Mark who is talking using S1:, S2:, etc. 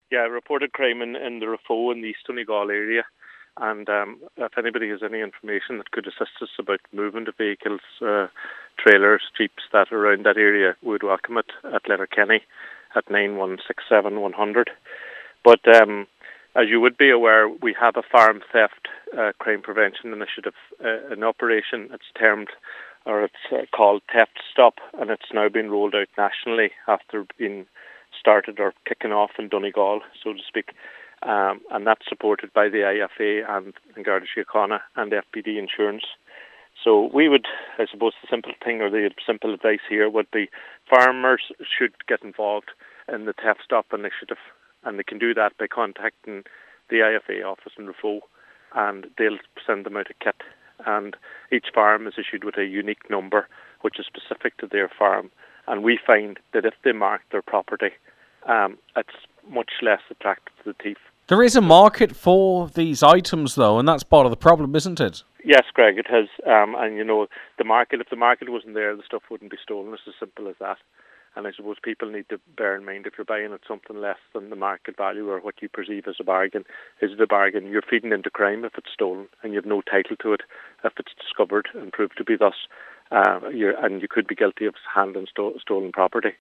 S1: Yeah, reported crime in the Raphoe in the East Donegal area. And if anybody has any information that could assist us about moving the vehicles, trailers, jeeps that are around that area, we would welcome it at Letterkenny at 9167100. But as you would be aware, we have a farm theft crime prevention initiative in operation. It's called Theft Stop, and it's now been rolled out nationally after being started or kicking off in Donegal, so to speak. And that's supported by the IFA and Garda Síochána and FPD Insurance. So we would, I suppose, the simple thing or the simple advice here would be farmers should get involved in the Theft Stop initiative, and they can do that by contacting the IFA office in Raphoe, and they'll send them out a kit. And each farm is issued with a unique number, which is specific to their farm. And we find that if they mark their property, it's much less attractive to the thief.
S2: There is a market for these items, though, and that's part of the problem, isn't it?
S1: Yes, Greg, it has. And, you know, if the market wasn't there, the stuff wouldn't be stolen. It's as simple as that. And I suppose people need to bear in mind, if you're buying at something less than the market value or what you perceive as a bargain, is it a bargain? You're feeding into crime if it's stolen, and you have no title to it if it's discovered and proved to be thus. And you could be guilty of handling stolen property.